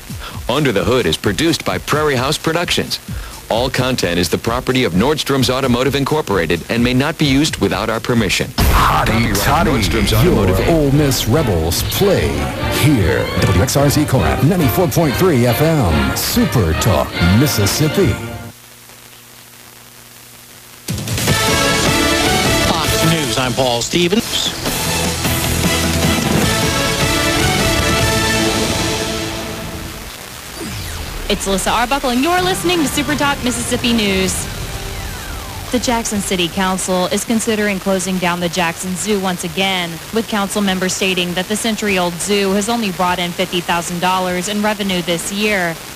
Under the Hood is produced by Prairie House Productions. All content is the property of Nordstrom's Automotive Incorporated and may not be used without our permission. Hotty toddy, your Ole Miss Rebels play here. WXRZ Korat 94.3 FM, Super Talk, Mississippi. Fox News, I'm Paul Stevens. It's Alyssa Arbuckle, and you're listening to Super Talk Mississippi News. The Jackson City Council is considering closing down the Jackson Zoo once again, with council members stating that the century-old zoo has only brought in $50,000 in revenue this year.